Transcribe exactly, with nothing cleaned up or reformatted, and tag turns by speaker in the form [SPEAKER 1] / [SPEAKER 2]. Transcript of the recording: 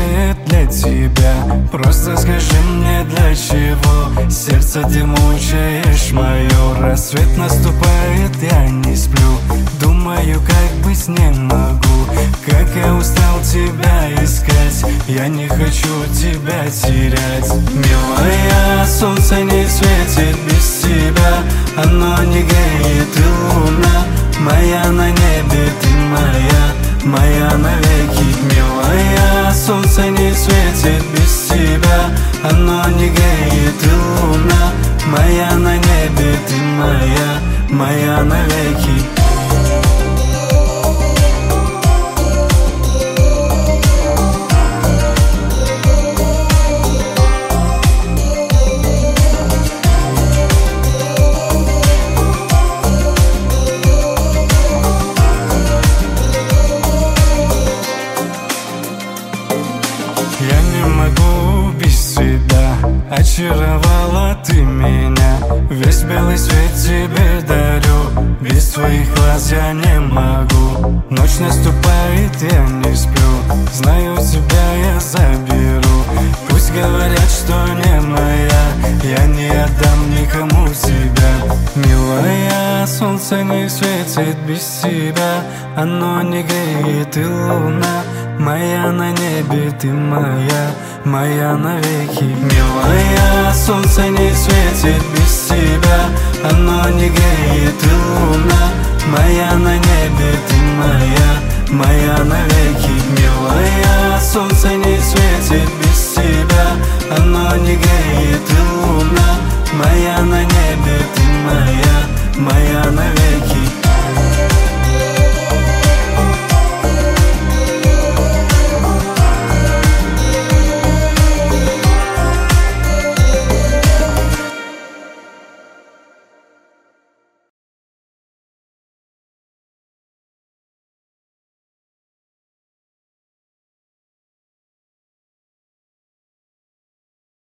[SPEAKER 1] мучает для тебя. Просто скажи мне, для чего сердце ты мучаешь мое. Рассвет наступает, я не сплю, думаю, как быть не могу. Как я устал тебя искать, я не хочу тебя терять. Милая, солнце не светит без тебя, оно не греет, и луна моя на небе, ты моя, моя навеки. Милая, солнце не светит без тебя, оно не греет, и луна моя на небе, ты моя, моя навеки. Я не могу без тебя, очаровала ты меня. Весь белый свет тебе дарю, без твоих глаз я не могу. Ночь наступает, я не сплю, знаю, тебя я заберу. Пусть говорят, что не моя, я не отдам никому тебя. Милая, солнце не светит без тебя, оно не греет, и луна моя на небе, ты моя, моя навеки. Милая, солнце не светит без тебя, оно не греет, и луна моя на небе, ты моя, моя навеки. Милая, солнце не светит без тебя, оно не греет,